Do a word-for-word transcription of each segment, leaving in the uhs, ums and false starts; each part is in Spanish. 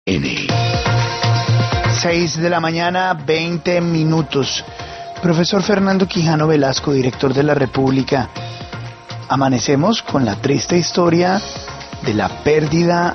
N. seis de la mañana, veinte minutos. Profesor Fernando Quijano Velasco, director de La República. Amanecemos con la triste historia de la pérdida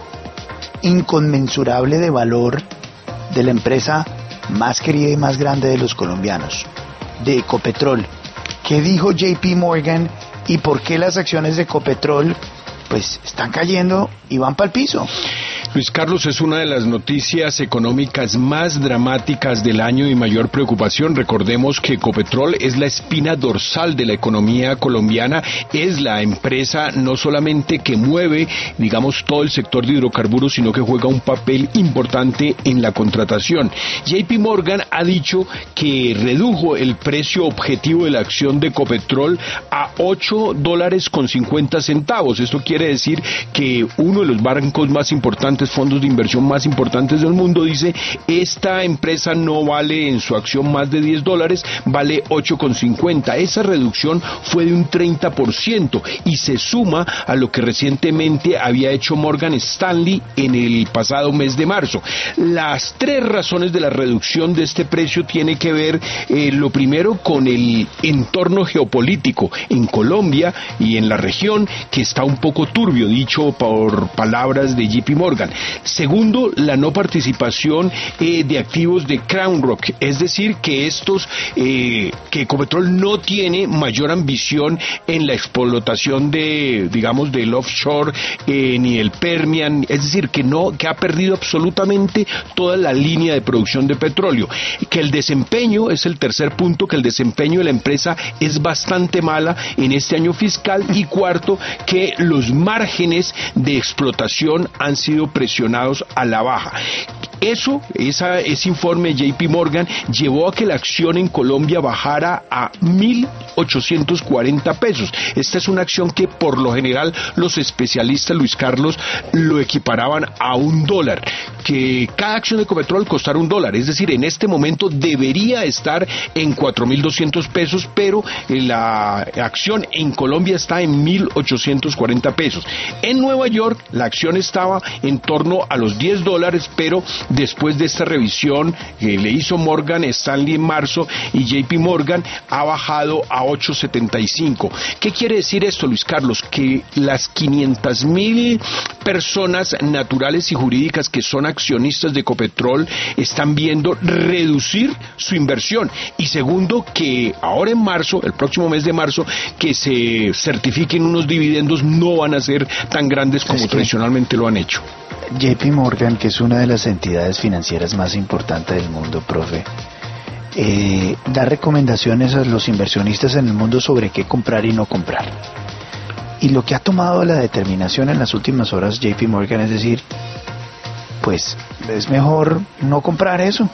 inconmensurable de valor de la empresa más querida y más grande de los colombianos, de Ecopetrol. ¿Qué dijo J P Morgan y por qué las acciones de Ecopetrol pues están cayendo y van para el piso? Luis Carlos, es una de las noticias económicas más dramáticas del año y mayor preocupación. Recordemos que Ecopetrol es la espina dorsal de la economía colombiana, es la empresa no solamente que mueve, digamos, todo el sector de hidrocarburos, sino que juega un papel importante en la contratación. J P Morgan ha dicho que redujo el precio objetivo de la acción de Ecopetrol a ocho dólares con cincuenta centavos. Esto quiere decir que uno de los bancos más importantes, fondos de inversión más importantes del mundo, dice: esta empresa no vale en su acción más de diez dólares, vale ocho con cincuenta. Esa reducción fue de un treinta por ciento y se suma a lo que recientemente había hecho Morgan Stanley en el pasado mes de marzo. Las tres razones de la reducción de este precio tiene que ver, eh, lo primero, con el entorno geopolítico en Colombia y en la región, que está un poco turbio, dicho por palabras de J P Morgan. Segundo, la no participación eh, de activos de Crown Rock, es decir, que estos, eh, que Ecopetrol no tiene mayor ambición en la explotación de, digamos, del offshore, eh, ni el Permian, es decir, que no, que ha perdido absolutamente toda la línea de producción de petróleo. Que el desempeño, es el tercer punto, que el desempeño de la empresa es bastante mala en este año fiscal. Y cuarto, que los márgenes de explotación han sido presionados a la baja. Eso, esa, ese informe de J P Morgan llevó a que la acción en Colombia bajara a mil ochocientos cuarenta pesos. Esta es una acción que por lo general los especialistas, Luis Carlos, lo equiparaban a un dólar, que cada acción de Ecopetrol costara un dólar, es decir, en este momento debería estar en cuatro mil doscientos pesos, pero la acción en Colombia está en mil ochocientos cuarenta pesos. En Nueva York la acción estaba en torno a los diez dólares, pero después de esta revisión que le hizo Morgan Stanley en marzo y J P Morgan, ha bajado a ocho setenta y cinco. ¿Qué quiere decir esto, Luis Carlos? Que las quinientas mil personas naturales y jurídicas que son accionistas de Ecopetrol están viendo reducir su inversión. Y segundo, que ahora en marzo, el próximo mes de marzo, que se certifiquen unos dividendos no van a ser tan grandes como es que tradicionalmente lo han hecho. J P Morgan, que es una de las entidades financieras más importantes del mundo, profe, eh, da recomendaciones a los inversionistas en el mundo sobre qué comprar y no comprar. Y lo que ha tomado la determinación en las últimas horas J P Morgan es decir, pues es mejor no comprar eso,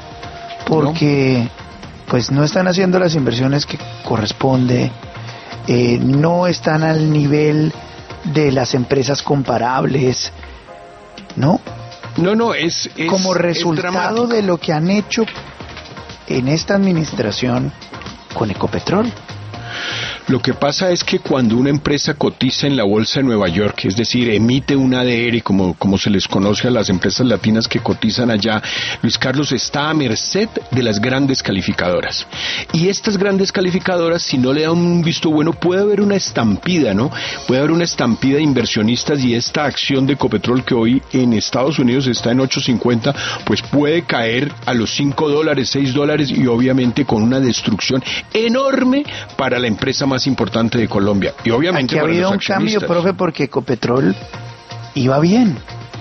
porque no. pues no están haciendo las inversiones que corresponde, eh, no están al nivel de las empresas comparables, ¿no? No, no, es, es como resultado es de lo que han hecho en esta administración con Ecopetrol. Lo que pasa es que cuando una empresa cotiza en la bolsa de Nueva York, es decir, emite un A D R, como, como se les conoce a las empresas latinas que cotizan allá, Luis Carlos, está a merced de las grandes calificadoras. Y estas grandes calificadoras, si no le dan un visto bueno, puede haber una estampida, ¿no? Puede haber una estampida de inversionistas, y esta acción de Ecopetrol, que hoy en Estados Unidos está en ocho cincuenta, pues puede caer a los cinco dólares, seis dólares, y obviamente con una destrucción enorme para la empresa más importante de Colombia, y obviamente aquí ha habido un cambio, profe, porque Ecopetrol iba bien.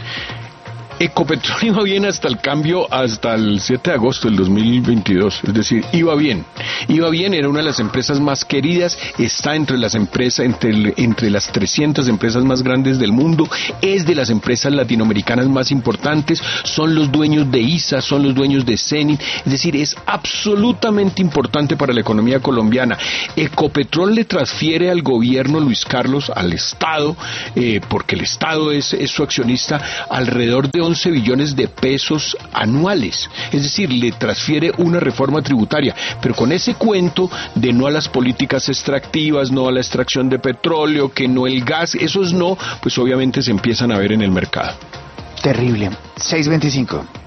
Ecopetrol iba bien hasta el cambio, hasta el siete de agosto del dos mil veintidós, es decir, iba bien, iba bien, era una de las empresas más queridas, está entre las empresas, entre, entre las trescientas empresas más grandes del mundo, es de las empresas latinoamericanas más importantes, son los dueños de I S A, son los dueños de Cenit, es decir, es absolutamente importante para la economía colombiana. Ecopetrol le transfiere al gobierno, Luis Carlos, al Estado, eh, porque el Estado es, es su accionista, alrededor de once billones de pesos anuales, es decir, le transfiere una reforma tributaria, pero con ese cuento de no a las políticas extractivas, no a la extracción de petróleo, que no el gas, esos no, pues obviamente se empiezan a ver en el mercado. Terrible. seis veinticinco.